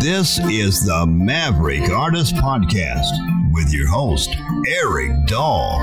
This is the Maverick Artist Podcast with your host, Eric Dahl.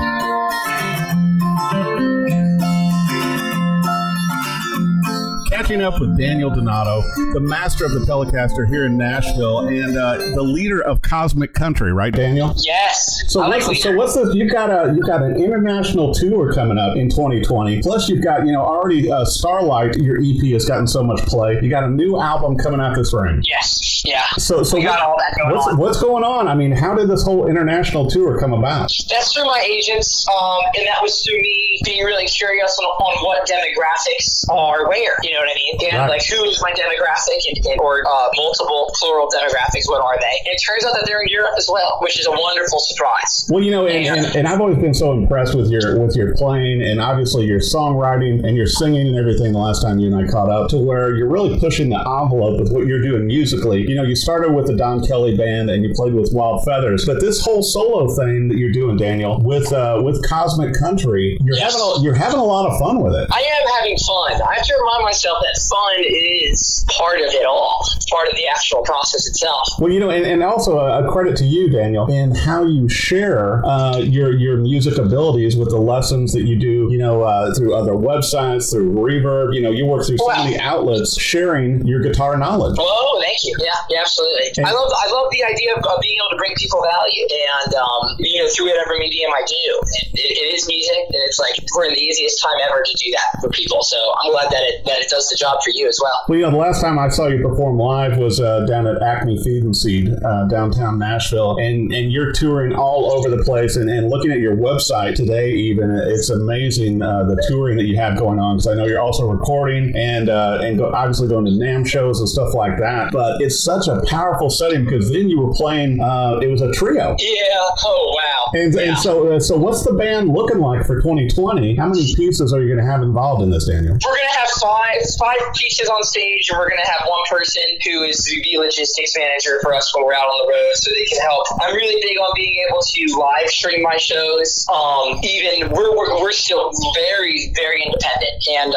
Catching up with Daniel Donato, the master of the Telecaster here in Nashville, and the leader of Cosmic Country, right, Daniel? Yes. So what's this? You've got an international tour coming up in 2020. Plus, you've got already Starlight. Your EP has gotten so much play. You got a new album coming out this spring. Yes. Yeah. So we got all that going on. What's going on? I mean, how did this whole international tour come about? That's through my agents, and that was through me being really curious on what demographics are where. You know what I mean? And right. Like, who is my demographic, or multiple plural demographics? What are they? And it turns out that they're in Europe as well, which is a wonderful surprise. Well, and I've always been so impressed with your playing, and obviously your songwriting and your singing and everything. The last time you and I caught up, to where you're really pushing the envelope with what you're doing musically. You started with the Don Kelly Band and you played with Wild Feathers, but this whole solo thing that you're doing, Daniel, with Cosmic Country, you're having a lot of fun with it. I am having fun. I have to remind myself that fun is part of it all, part of the actual process itself. Well, and also a credit to you, Daniel, in how you share your music abilities with the lessons that you do, through other websites, through Reverb. You work through so many outlets sharing your guitar knowledge. Oh, thank you. Yeah, absolutely. I love the idea of being able to bring people value, and through whatever medium I do. It is music, and it's like we're in the easiest time ever to do that for people. So I'm glad that it does the job for you as well. Well, the last time I saw you perform live was down at Acme Feed and Seed, downtown Nashville, and you're touring all over the place. And looking at your website today, even it's amazing the touring that you have going on. Because I know you're also recording and obviously going to NAMM shows and stuff like that. But it's such a powerful setting, because then you were playing. It was a trio. Yeah. Oh wow. And so what's the band looking like for 2020? How many pieces are you going to have involved in this, Daniel? We're going to have five pieces on stage, and we're going to have one person who is the logistics manager for us when we're out on the road, so they can help. I'm really big on being able to live stream my shows. Even we're still very, very independent, and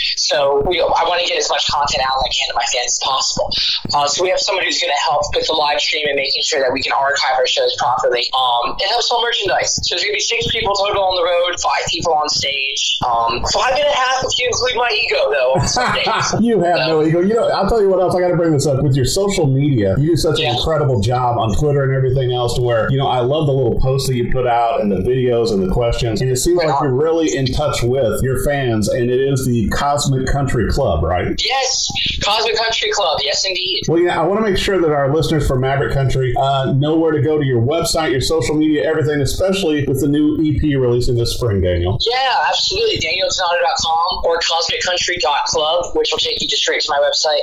so I want to get as much content out as I can to my fans as possible. So we have someone who's going to help with the live stream and making sure that we can archive our shows properly. And help sell merchandise. So there's going to be 6 people total on the road, 5 people on stage. 5.5 if you include my ego, though. On some days. You have no ego. I'll tell you what else. I got to bring this up with your social media. You do such an incredible job on Twitter and everything else, to where I love the little posts that you put out and the videos and the questions. And it seems like you're really in touch with your fans. And it is the Cosmic Country Club, right? Yes, Cosmic Country Club. Yes, indeed. Well, I want to make sure that our listeners for Maverick Country know where to go to your website, your social media, everything, especially with the new EP releasing this spring, Daniel. Yeah, absolutely. DanielDonato.com or CosmicCountry.club, which will take you just straight to my website.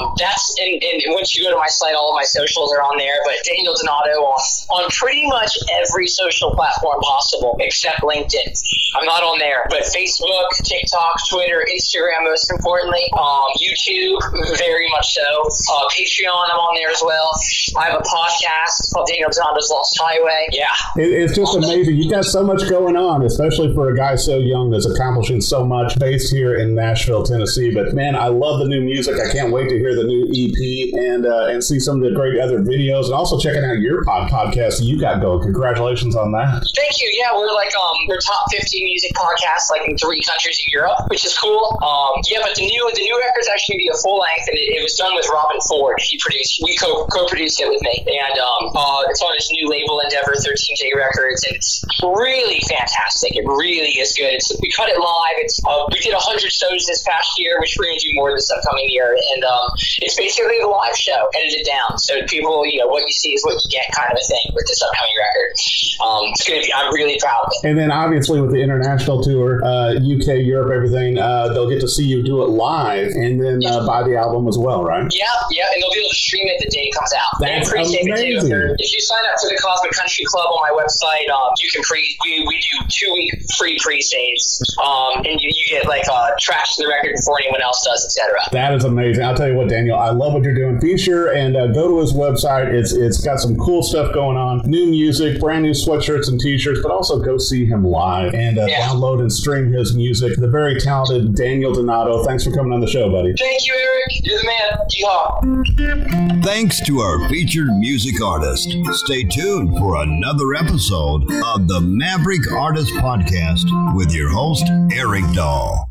And once you go to my site, all of my socials are on there. But Daniel Donato on pretty much every social platform possible except LinkedIn. I'm not on there, but Facebook, TikTok, Twitter, Instagram, most importantly, YouTube, very much so. Patreon, I'm on there as well. I have a podcast called Daniel Donato's Lost Highway. Yeah. It's just amazing. You've got so much going on, especially for a guy so young that's accomplishing so much, based here in Nashville, Tennessee. But man, I love the new music. I can't wait to hear the new EP and see some of the great other videos, and also checking out your podcast that you got going. Congratulations on that. Thank you. Yeah, we're we're top 15 music podcasts in 3 countries in Europe, which is cool. But the new record's actually going to be a full length, and it was done with Robin Ford. We co-produced it with me, and it's on his new label, Endeavor 13J Records, and it's really fantastic. It really is good. We cut it live. We did 100 shows this past year, which we're going to do more this upcoming year, and it's basically the live show edited down. So people, what you see is what you get, kind of a thing with this upcoming record. It's going to be. I'm really proud of it. And then obviously with the international tour, UK, Europe, everything, they'll get to see you do it live, and then buy the album as well, right? Yeah, and they'll be able to stream it the day it comes out. That's amazing. If you sign up for the Cosmic Country Club on my website, you can we do 2-week free pre-saves, and you get tracks to the record before anyone else does, etc. That is amazing. I'll tell you what, Daniel, I love love what you're doing. Be sure and go to his website. It's got some cool stuff going on. New music, brand new sweatshirts and t-shirts, but also go see him live and download and stream his music. The very talented Daniel Donato. Thanks for coming on the show, buddy. Thank you, Eric. You're the man. Yeehaw. Thanks to our featured music artist. Stay tuned for another episode of the Maverick Artist Podcast with your host, Eric Dahl.